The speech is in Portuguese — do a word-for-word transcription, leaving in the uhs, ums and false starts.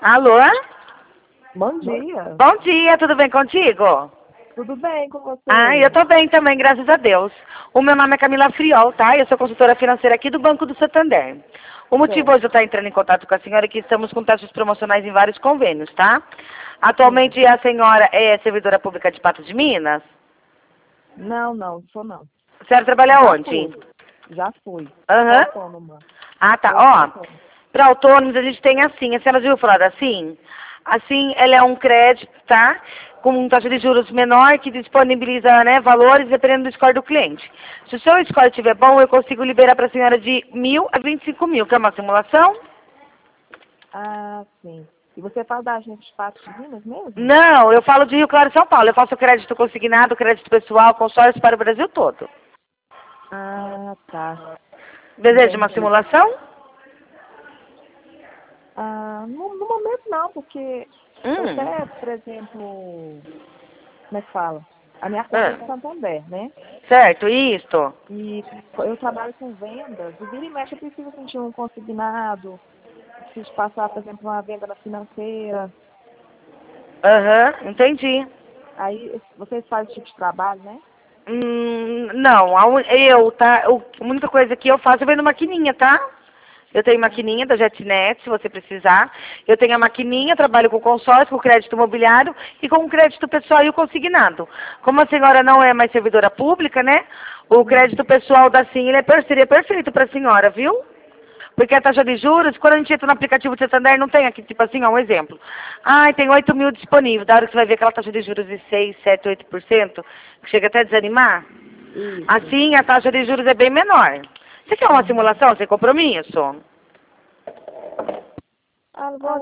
Alô? Bom dia. Bom dia, tudo bem contigo? Tudo bem com você? Ah, eu tô bem também, graças a Deus. O meu nome é Camila Friol, tá? Eu sou consultora financeira aqui do Banco do Santander. O motivo Certo. hoje de eu estar entrando em contato com a senhora é que estamos com taxas promocionais em vários convênios, tá? Atualmente a senhora é servidora pública de Patos de Minas? Não, não, sou não. A senhora trabalha Já onde? fui. Já fui. Sou Aham. autônoma. Ah, tá. Sou Ó, autônoma. para autônomos a gente tem assim, a senhora já ouviu falar da assim? Assim, ela é um crédito, tá? Com um taxa de juros menor que disponibiliza, né, valores dependendo do score do cliente. Se o seu score estiver bom, eu consigo liberar para a senhora de mil a vinte e cinco mil, que é uma simulação? Ah, sim. E você fala da agente de Patos de Minas mesmo? Não, eu falo de Rio Claro, São Paulo. Eu faço crédito consignado, crédito pessoal, consórcio para o Brasil todo. Ah, tá. Deseja uma Entendi. simulação? Ah, no, no momento não, porque eu Hum. até, por exemplo, como é que fala? A minha conta é do Ah, Santander, né? certo, isto. E eu trabalho com vendas, e vira e mexe eu preciso sentir um consignado, preciso passar, por exemplo, uma venda na financeira. Aham, entendi. Aí vocês fazem esse tipo de trabalho, né? Hum, não, a un- eu, tá? o- A única coisa que eu faço é vendo maquininha, tá? Eu tenho maquininha da JetNet, se você precisar. Eu tenho a maquininha, trabalho com consórcio, com crédito imobiliário e com crédito pessoal e o consignado. Como a senhora não é mais servidora pública, né? O crédito pessoal da Sim, ele é, per- seria perfeito para a senhora, viu? Porque a taxa de juros, quando a gente entra no aplicativo do Santander, não tem aqui, tipo assim, ó, um exemplo. Ai, tem oito mil disponível. Da hora que você vai ver aquela taxa de juros de seis, sete, oito por cento, que chega até a desanimar. Isso. Assim, a taxa de juros é bem menor. Você quer uma Uhum. simulação sem compromisso? Ah, não vou